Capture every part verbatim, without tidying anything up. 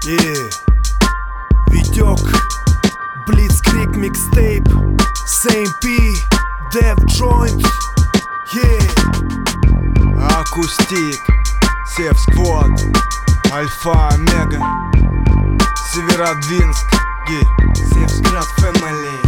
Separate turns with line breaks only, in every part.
Yeah. Витек, Blitzkrieg микстейп, Сэм Пи, Dev Joint. Yeah.
Акустик, Сев Сквот, Альфа Омега, Северодвинск, yeah. Севскрад Фэмили.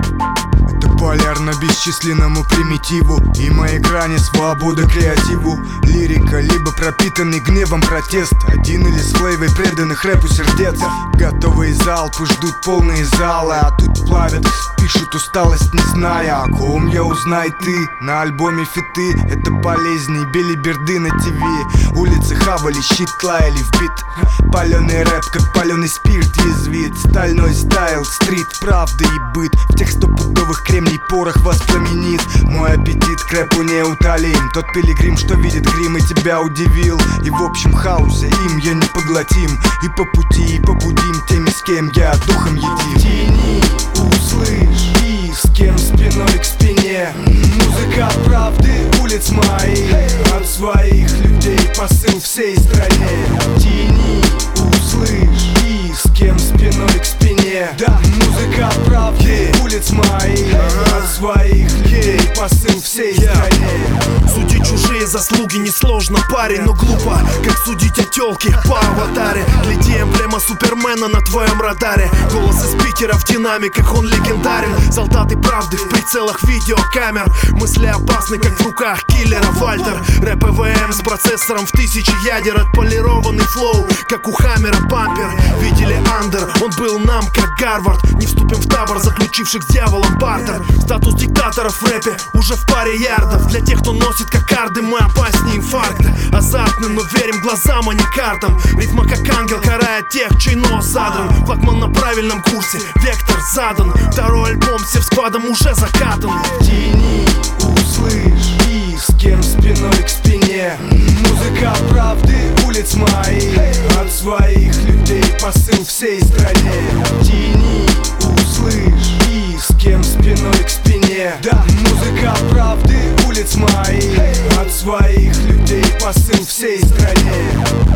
Это полярно бесчисленному примитиву, и мои грани свобода креативу. Лирика, либо пропитанный гневом протест, один или с флейвой преданных рэпу сердец. Готовые залпы ждут полные залы, а тут плавят, пишут усталость, не зная, о ком я узнай ты. На альбоме фиты, это полезней билиберды на ТВ. Улицы хавали, щит лаяли в бит. Паленый рэп, как паленый спирт язвит. Стальной стайл, стрит, правда и быт. В тех стопудовых кремний порох воспламенит. Мой аппетит к рэпу неутолим. Тот пилигрим, что видит грим и тебя удивил. И в общем хаосе им я не поглотим. И по пути, и побудим теми, с кем я духом едим. Тяни, услышь, и с кем спиной к спине. Музыка правды улиц моих, от своих людей посыл всей стране. Тяни, услышь, и с кем спиной к спине. Да, музыка правды улиц моих, от своих людей посыл всей стране.
Судить чужие заслуги несложно, парень, но глупо, как судить о тёлке по аватаре. Гляди, эмблема Супермена на твоем радаре. Голос из Питера в динамиках, он легендарен. Солдаты правды в прицелах видеокамер. Мысли опасны, как в руках киллера Вальтер. Рэп ЭВМ с процессором в тысячи ядер. Отполированный флоу, как у Хаммера бампер. Видели Андер, он был нам как Гарвард. Не вступим в табор заключивших с дьяволом бартер. Статус диктаторов в рэпе уже в паре ярдов. Для тех, кто носит кокарды, мы опаснее инфаркта. Азартны, но верим глазам, а не картам. Ритма как ангел карает тех, чей нос задран. Флагман на правильном курсе, вектор задан. Второй альбом с Севсквадом уже закатан.
Тяни, услышь, и с кем спиной к спине. Музыка правды улиц моих, от своих людей посыл всей стране. Тяни, услышь, и с кем спиной к спине. Да, музыка правды улиц моих, от своих людей посыл всей стране.